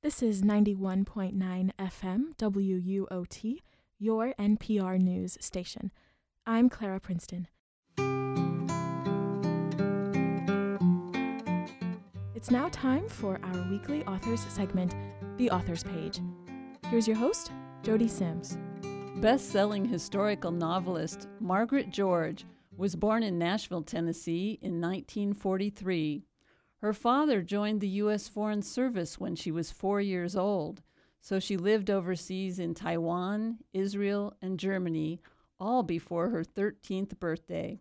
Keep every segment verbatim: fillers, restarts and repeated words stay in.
This is ninety-one point nine F M W U O T, your N P R news station. I'm Clara Princeton. It's now time for our weekly authors segment, The Authors Page. Here's your host, Jody Sims. Best-selling historical novelist Margaret George was born in Nashville, Tennessee in nineteen forty-three. Her father joined the U S Foreign Service when she was four years old, so she lived overseas in Taiwan, Israel, and Germany, all before her thirteenth birthday.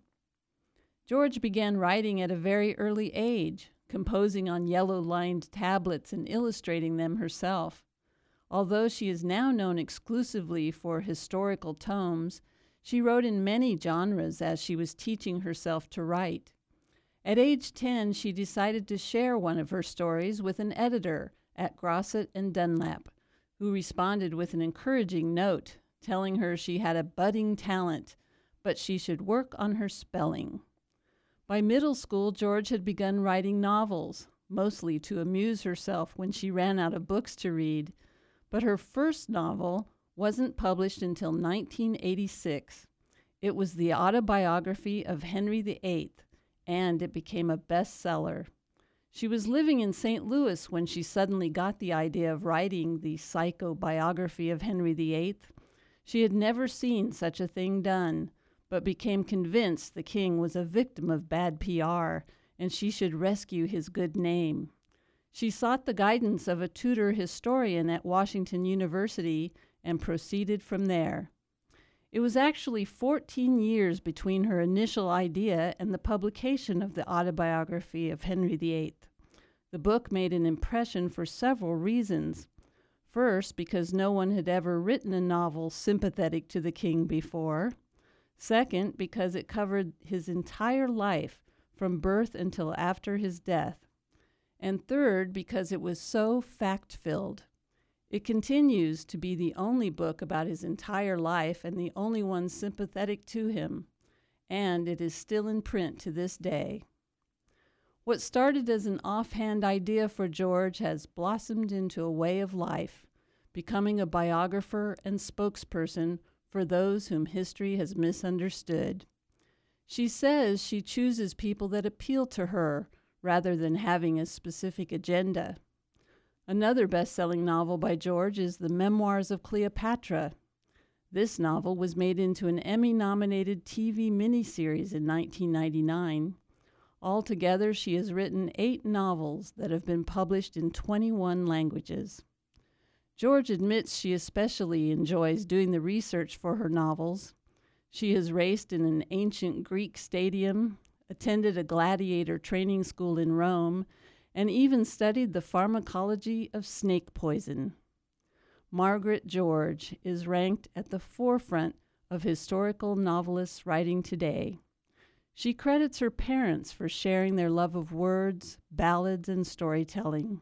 George began writing at a very early age, composing on yellow-lined tablets and illustrating them herself. Although she is now known exclusively for historical tomes, she wrote in many genres as she was teaching herself to write. At age ten, she decided to share one of her stories with an editor at Grosset and Dunlap, who responded with an encouraging note, telling her she had a budding talent, but she should work on her spelling. By middle school, George had begun writing novels, mostly to amuse herself when she ran out of books to read, but her first novel wasn't published until nineteen eighty-six. It was the autobiography of Henry the Eighth, and it became a bestseller. She was living in Saint Louis when she suddenly got the idea of writing the psychobiography of Henry the Eighth. She had never seen such a thing done, but became convinced the king was a victim of bad P R, and she should rescue his good name. She sought the guidance of a tutor historian at Washington University and proceeded from there. It was actually fourteen years between her initial idea and the publication of the autobiography of Henry the Eighth. The book made an impression for several reasons. First, because no one had ever written a novel sympathetic to the king before. Second, because it covered his entire life, from birth until after his death. And third, because it was so fact-filled. It continues to be the only book about his entire life and the only one sympathetic to him, and it is still in print to this day. What started as an offhand idea for George has blossomed into a way of life, becoming a biographer and spokesperson for those whom history has misunderstood. She says she chooses people that appeal to her rather than having a specific agenda. Another best-selling novel by George is The Memoirs of Cleopatra. This novel was made into an Emmy-nominated T V miniseries in nineteen ninety-nine. Altogether, she has written eight novels that have been published in twenty-one languages. George admits she especially enjoys doing the research for her novels. She has raced in an ancient Greek stadium, attended a gladiator training school in Rome, and even studied the pharmacology of snake poison. Margaret George is ranked at the forefront of historical novelists writing today. She credits her parents for sharing their love of words, ballads, and storytelling.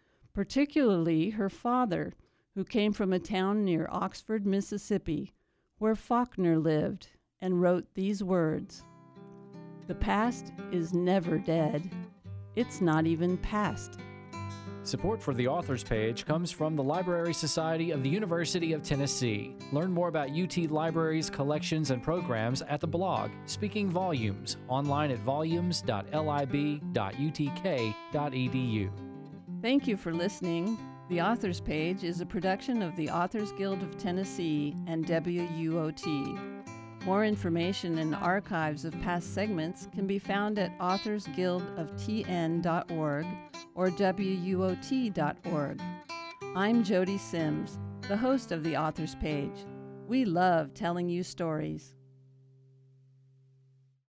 Particularly her father, who came from a town near Oxford, Mississippi, where Faulkner lived, and wrote these words: "The past is never dead. It's not even past." Support for the Authors Page comes from the Library Society of the University of Tennessee. Learn more about U T Libraries, collections, and programs at the blog Speaking Volumes, online at volumes dot lib dot u t k dot e d u. Thank you for listening. The Authors Page is a production of the Authors Guild of Tennessee and W U O T. More information and archives of past segments can be found at authors guild of t n dot org or w u o t dot org. I'm Jody Sims, the host of the Authors Page. We love telling you stories.